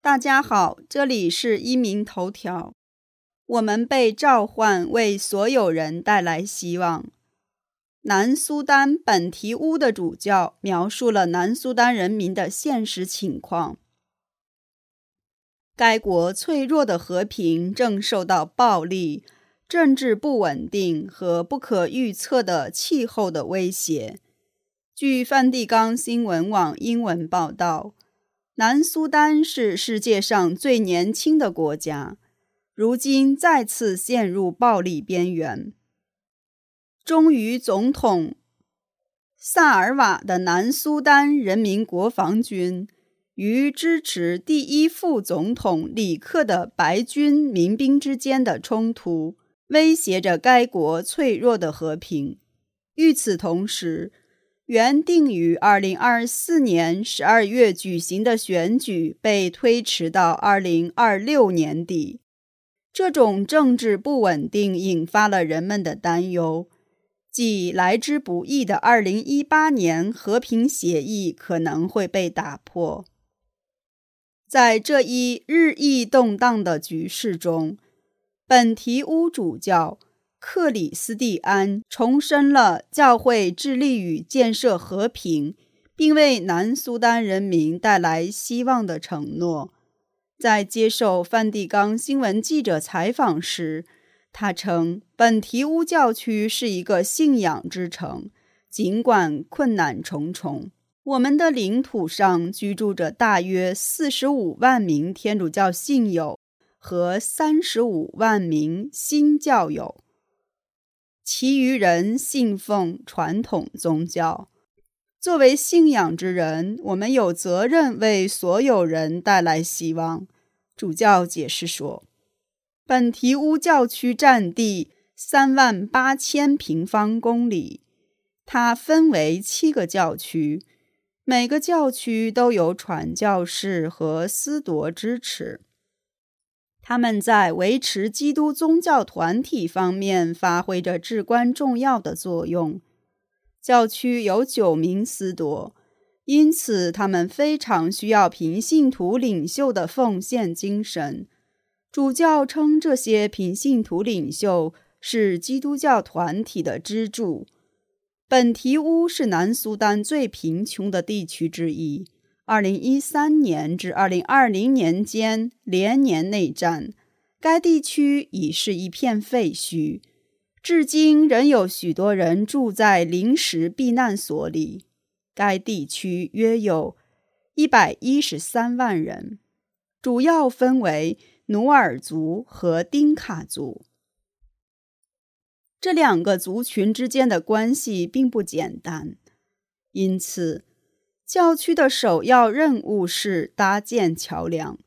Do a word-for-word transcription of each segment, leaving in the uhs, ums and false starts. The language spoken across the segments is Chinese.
大家好，这里是一鸣头条。我们被召唤为所有人带来希望。南苏丹本提乌的主教描述了南苏丹人民的现实情况。该国脆弱的和平正受到暴力、政治不稳定和不可预测的气候的威胁。据梵蒂冈新闻网英文报道，南苏丹是世界上最年轻的国家，如今再次陷入暴力边缘。忠于总统萨尔瓦的南苏丹人民国防军与支持第一副总统里克的白军民兵之间的冲突，威胁着该国脆弱的和平。与此同时，原定于二零二四年十二月举行的选举被推迟到二零二六年底。这种政治不稳定引发了人们的担忧，即来之不易的二零一八年和平协议可能会被打破。在这一日益动荡的局势中，本提乌主教克里斯蒂安重申了教会致力于建设和平，并为南苏丹人民带来希望的承诺。在接受梵蒂冈新闻记者采访时，他称本提乌教区是一个信仰之城，尽管困难重重。我们的领土上居住着大约四十五万名天主教信友和三十五万名新教友，其余人信奉传统宗教。作为信仰之人，我们有责任为所有人带来希望，主教解释说。本提乌教区占地三万八千平方公里，它分为七个教区，每个教区都有传教士和司铎支持。他们在维持基督宗教团体方面发挥着至关重要的作用。教区有九名司铎，因此他们非常需要平信徒领袖的奉献精神。主教称这些平信徒领袖是基督教团体的支柱。本提乌是南苏丹最贫穷的地区之一。二零一三年至二零二零年间连年内战，该地区已是一片废墟，至今仍有许多人住在临时避难所里。该地区约有一百一十三万人，主要分为努尔族和丁卡族。这两个族群之间的关系并不简单，因此教区的首要任务是搭建桥梁。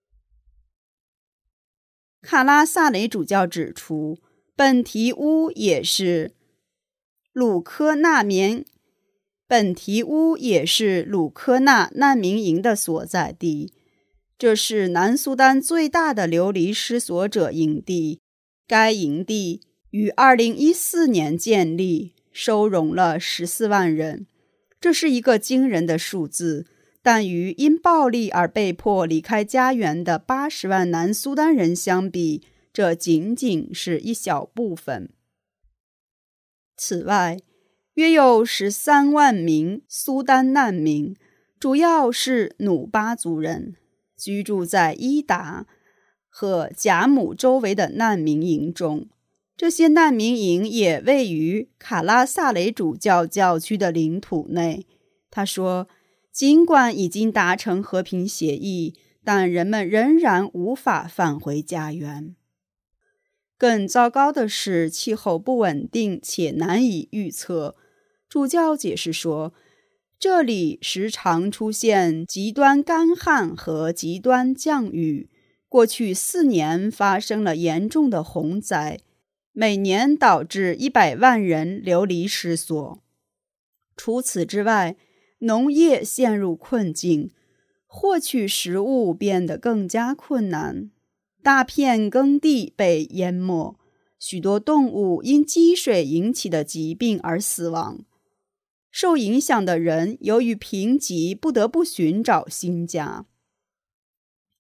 卡拉萨雷主教指出，本提乌也是鲁科纳民本提乌也是鲁科纳难民营的所在地，这是南苏丹最大的流离失所者营地。该营地于二零一四年建立，收容了十四万人。这是一个惊人的数字，但与因暴力而被迫离开家园的八十万南苏丹人相比，这仅仅是一小部分。此外，约有十三万名苏丹难民，主要是努巴族人，居住在伊达和贾姆周围的难民营中。这些难民营也位于卡拉萨雷主教教区的领土内。他说，尽管已经达成和平协议，但人们仍然无法返回家园。更糟糕的是，气候不稳定且难以预测。主教解释说，这里时常出现极端干旱和极端降雨。过去四年发生了严重的洪灾，每年导致一百万人流离失所。除此之外，农业陷入困境，获取食物变得更加困难，大片耕地被淹没，许多动物因积水引起的疾病而死亡。受影响的人由于贫瘠不得不寻找新家。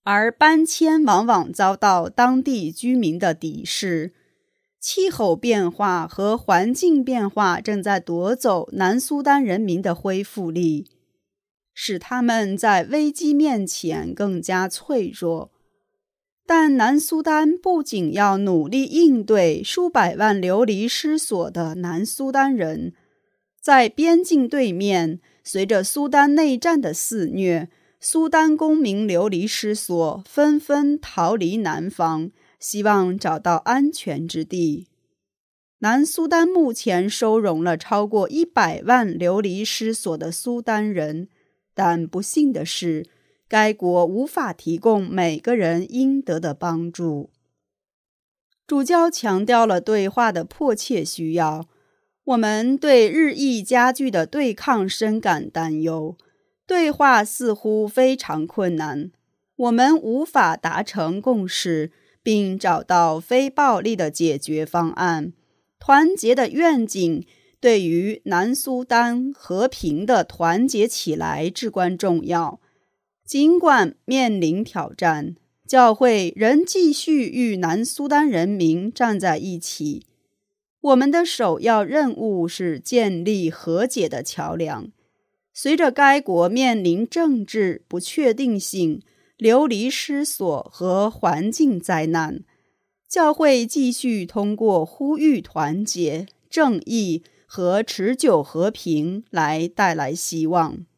而搬迁往往遭到当地居民的敌视。气候变化和环境变化正在夺走南苏丹人民的恢复力，使他们在危机面前更加脆弱。但南苏丹不仅要努力应对数百万流离失所的南苏丹人，在边境对面，随着苏丹内战的肆虐，苏丹公民流离失所，纷纷逃离南方，希望找到安全之地。南苏丹目前收容了超过一百万流离失所的苏丹人，但不幸的是，该国无法提供每个人应得的帮助。主教强调了对话的迫切需要。我们对日益加剧的对抗深感担忧，对话似乎非常困难，我们无法达成共识，并找到非暴力的解决方案。团结的愿景对于南苏丹和平的团结起来至关重要。尽管面临挑战，教会仍继续与南苏丹人民站在一起。我们的首要任务是建立和解的桥梁。随着该国面临政治不确定性、流离失所和环境灾难，教会继续通过呼吁团结、正义和持久和平来带来希望。